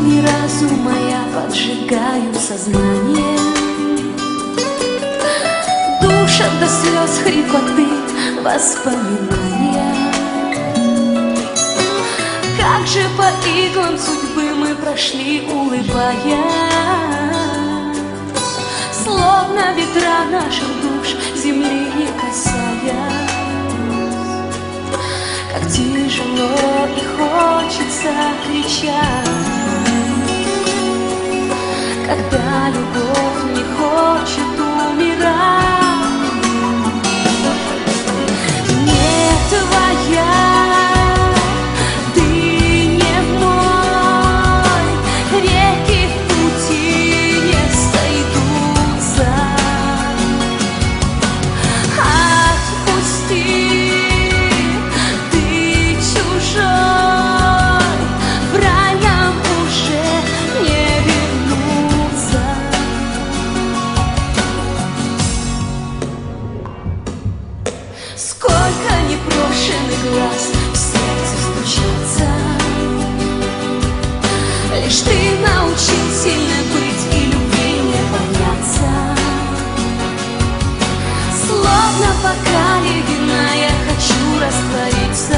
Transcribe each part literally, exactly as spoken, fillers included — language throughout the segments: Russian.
огни разума я поджигаю сознание. Душат до слез хрипоты воспоминания. Как же по иглам судьбы мы прошли, улыбаясь, словно ветра наших душ земли не касаясь. Как тяжело и хочется кричать, когда любовь не хочет умирать. Не твоя, ты не мой, реки в пути не сойдутся. Отпусти, ты чужой, в рай нам уже не вернуться. Сколько непрошенных глаз в сердце стучатся. Лишь ты научил сильной быть и любви не бояться. Словно по кале вина я хочу раствориться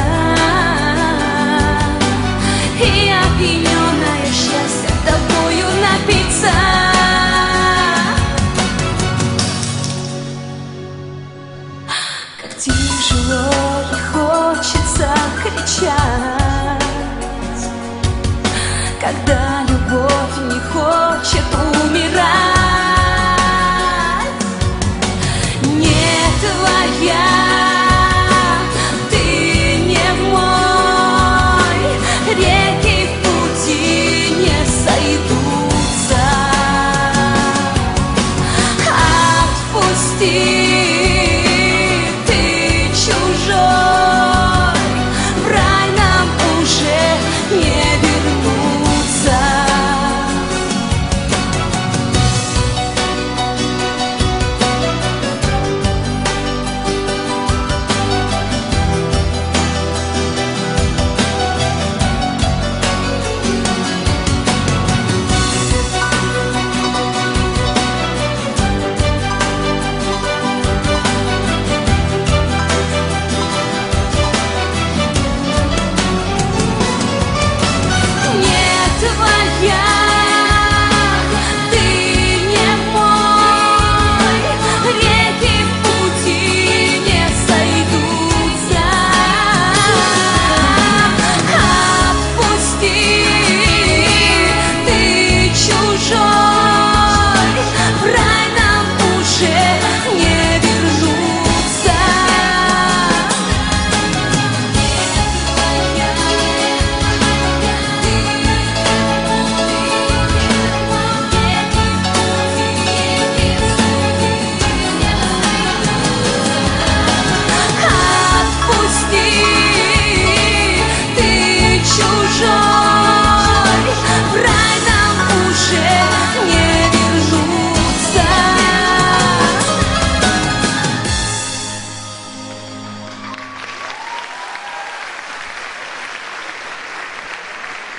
и опьяненная счастья тобою напиться. Как тяжело и хочется кричать, когда любовь не хочет умирать.